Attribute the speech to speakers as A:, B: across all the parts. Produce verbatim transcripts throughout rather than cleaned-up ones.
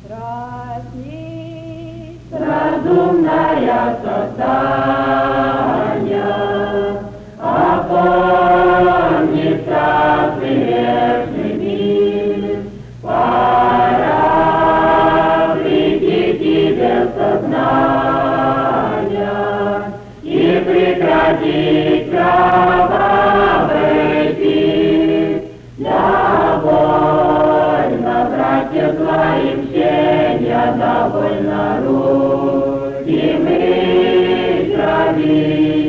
A: Проснись,
B: разумное создание, опомнится смертный мир. Пора прийти тебе в сознание и прекратить кровавый пир. Довольно, братья, своим мщения, довольно руки мы крови.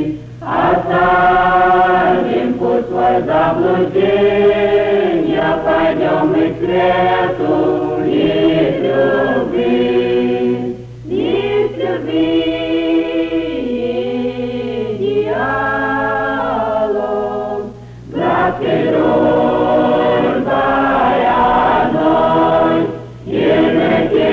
B: Оставим путь свой заблуждения, пойдем мы к свету их любви, их любви, диалог, братской дружбой одной, языке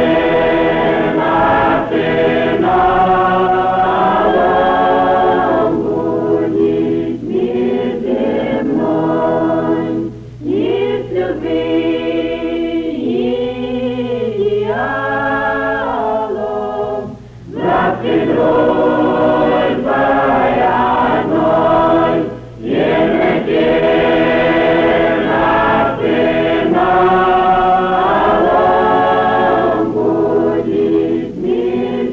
B: националом будет мир земной, из любви и диалог, братской дружбой одной, языке националом будет мир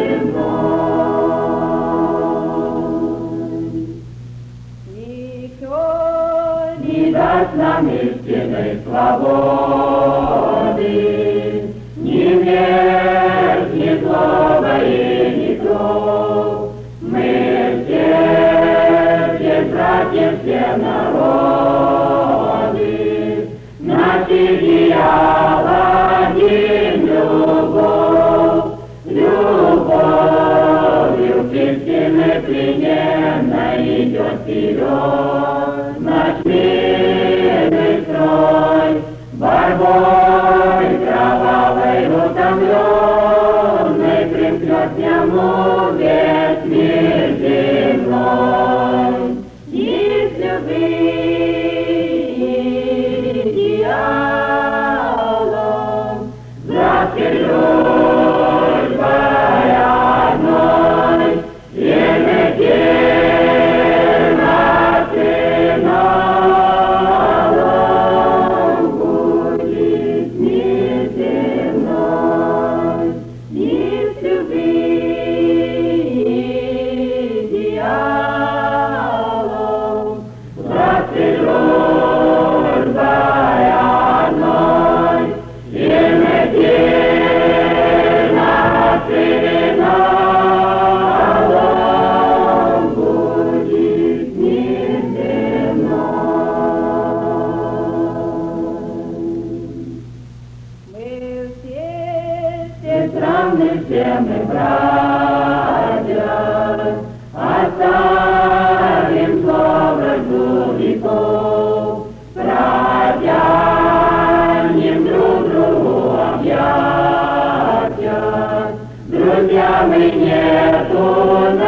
B: земной.
A: никто
B: Не даст нам истинной свободы, ни смерть, ни слово и ни кровь. Мы все, все братья, все народы, наши диалоги любовь, любовью к истине плененно идет вперед наш мирный строй, борьбой кровавой утомленной примкнет к нему весь мир земной. Из любви диалог, братской дружбой одной, языке националом будет мир земной. Из любви диалог, братской дружбой одной, языке националом будет мир земной.
A: мы все,
B: Все равны, все мы братья, оставим слово веков, протянем друг другу объятия. Друзья, мы нету